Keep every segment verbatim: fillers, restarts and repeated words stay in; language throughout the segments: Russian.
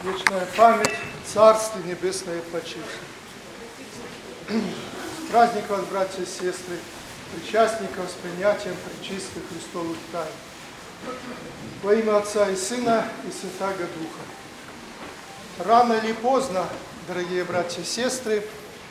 вечная память, Царствие Небесное почившее. Праздник вас, братья и сестры, причастников с принятием пречистых Христовых тайн. Во имя Отца и Сына и Святаго Духа. Рано или поздно, дорогие братья и сестры,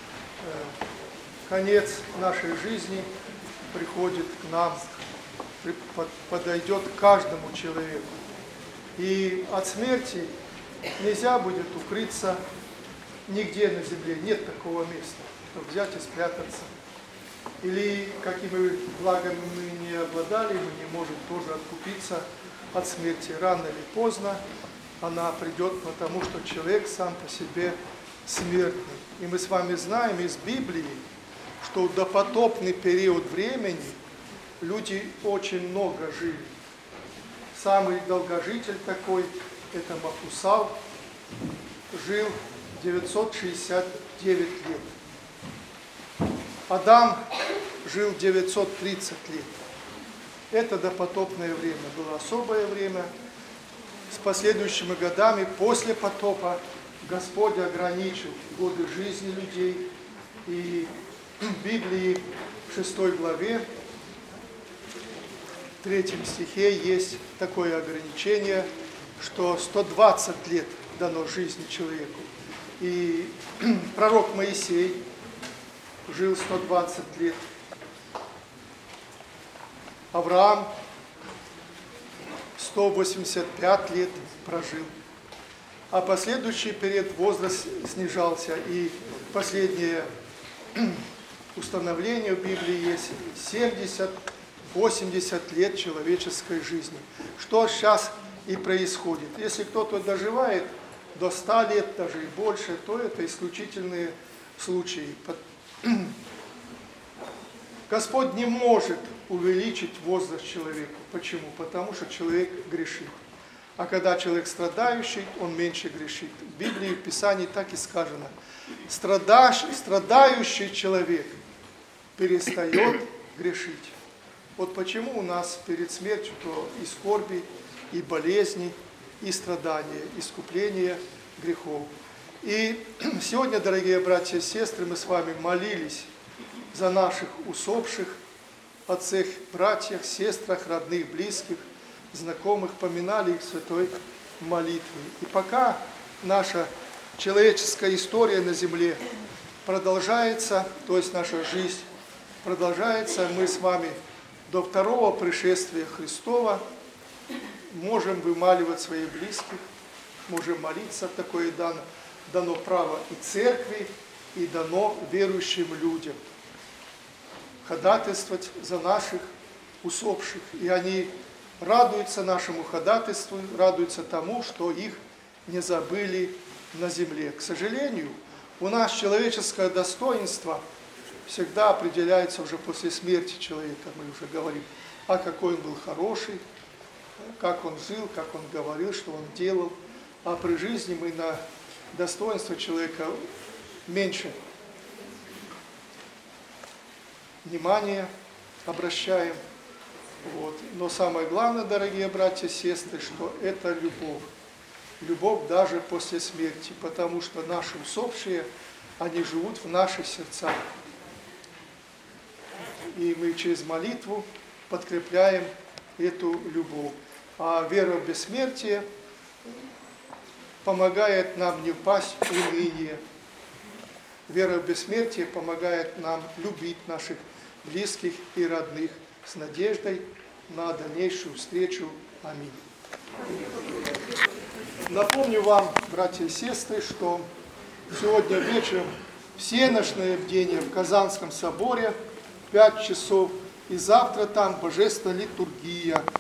конец нашей жизни приходит к нам, подойдет к каждому человеку. И от смерти нельзя будет укрыться нигде на земле, нет такого места, чтобы взять и спрятаться. Или какими благами мы не обладали, мы не можем тоже откупиться от смерти. Рано или поздно она придет, потому что человек сам по себе смертный. И мы с вами знаем из Библии, что в допотопный период времени люди очень много жили. Самый долгожитель такой, это Матусал, жил девятьсот шестьдесят девять лет. Адам жил девятьсот тридцать лет. Это допотопное время, было особое время. С последующими годами, после потопа, Господь ограничил годы жизни людей. И в Библии, в шестой главе, в третьем стихе есть такое ограничение, что сто двадцать лет дано жизни человеку. И пророк Моисей жил сто двадцать лет. Авраам сто восемьдесят пять лет прожил. А последующий период возраст снижался. И последнее установление в Библии есть семьдесят-восемьдесят лет человеческой жизни. Что сейчас и происходит. Если кто-то доживает до ста лет, даже и больше, то это исключительные случаи. Господь не может увеличить возраст человеку. Почему? Потому что человек грешит. А когда человек страдающий, он меньше грешит. В Библии, в Писании так и сказано. Страдающий, страдающий человек перестает грешить. Вот почему у нас перед смертью то и скорби, и болезни, и страдания, искупление грехов. И сегодня, дорогие братья и сестры, мы с вами молились за наших усопших, отцах, братьях, сестрах, родных, близких, знакомых, поминали их святой молитвой. И пока наша человеческая история на земле продолжается, то есть наша жизнь продолжается, мы с вами до второго пришествия Христова можем вымаливать своих близких, можем молиться, такое дано, дано право и церкви, и дано верующим людям ходатайствовать за наших усопших. И они радуются нашему ходатайству, радуются тому, что их не забыли на земле. К сожалению, у нас человеческое достоинство всегда определяется уже после смерти человека, мы уже говорим, а какой он был хороший, как он жил, как он говорил, что он делал. А при жизни мы на достоинство человека меньше внимания обращаем. Вот. Но самое главное, дорогие братья и сестры, что это любовь. Любовь даже после смерти, потому что наши усопшие, они живут в наших сердцах. И мы через молитву подкрепляем эту любовь. А вера в бессмертие помогает нам не впасть в уныние. Вера в бессмертие помогает нам любить наших близких и родных с надеждой на дальнейшую встречу. Аминь. Напомню вам, братья и сестры, что сегодня вечером всеночное бдение в Казанском соборе в пять часов, и завтра там божественная литургия.